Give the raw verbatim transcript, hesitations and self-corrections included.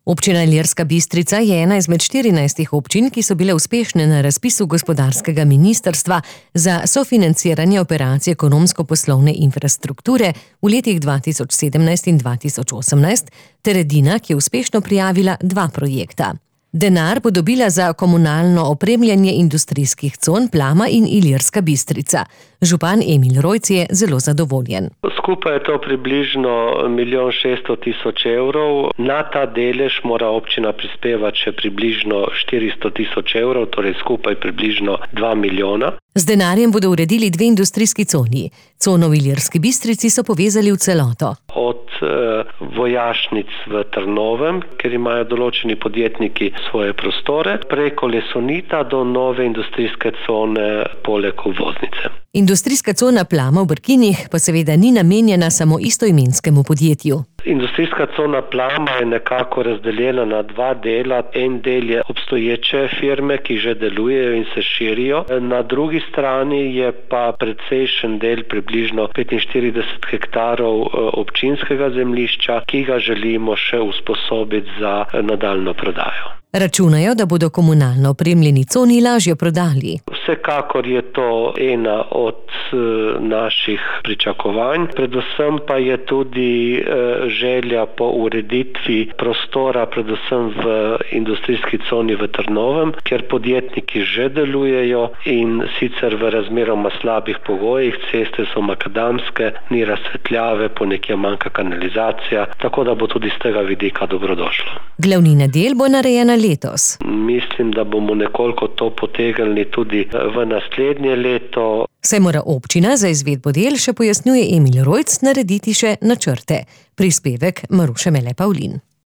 Občina Ilirska Bistrica je ena izmed štirinajstih občin, ki so bile uspešne na razpisu gospodarskega ministrstva za sofinanciranje operacij ekonomsko-poslovne infrastrukture v letih dva tisoč sedemnajst in dva tisoč osemnajst, ter edina, ki je uspešno prijavila dva projekta. Denar bo dobila za komunalno opremljanje industrijskih con Plama in Ilirska Bistrica. Župan Emil Rojc je zelo zadovoljen. Skupaj je to približno milijon šeststo tisoč evrov. Na ta delež mora občina prispevati še približno štiristo tisoč evrov, torej skupaj približno dva milijona. Z denarjem bodo uredili dve industrijski coni. Cono v Ilirski Bistrici so povezali v celoto. Od eh, vojašnic v Trnovem, ker imajo določeni podjetniki svoje prostore, preko Lesonita do nove industrijske cone poleg obvoznice. Industrijska cona Plama v Brkinih pa seveda ni namenjena samo istoimenskemu podjetju. Industrijska cona Plama je nekako razdeljena na dva dela. En del je obstoječe firme, ki že delujejo in se širijo. Na drugi strani je pa precejšen del, približno petinštirideset hektarov občinskega zemljišča, ki ga želimo še usposobiti za nadaljnjo prodajo. Računajo, da bodo komunalno opremljeni coni lažje prodali. Vsekakor je to ena od naših pričakovanj. Predvsem pa je tudi želja po ureditvi prostora, predvsem v industrijski coni v Trnovem, kjer podjetniki že delujejo in sicer v razmeroma slabih pogojih. Ceste so makadamske, ni razsvetljave, ponekje manjka kanalizacija, tako da bo tudi z tega vidika dobrodošlo. Glavnina del bo narejena letos. Mislim, da bomo nekoliko to potegnili tudi v naslednje leto. Saj mora občina za izvedbo del, še pojasnjuje Emil Rojc, narediti še načrte. Prispevek Maruše Mele Pavlin.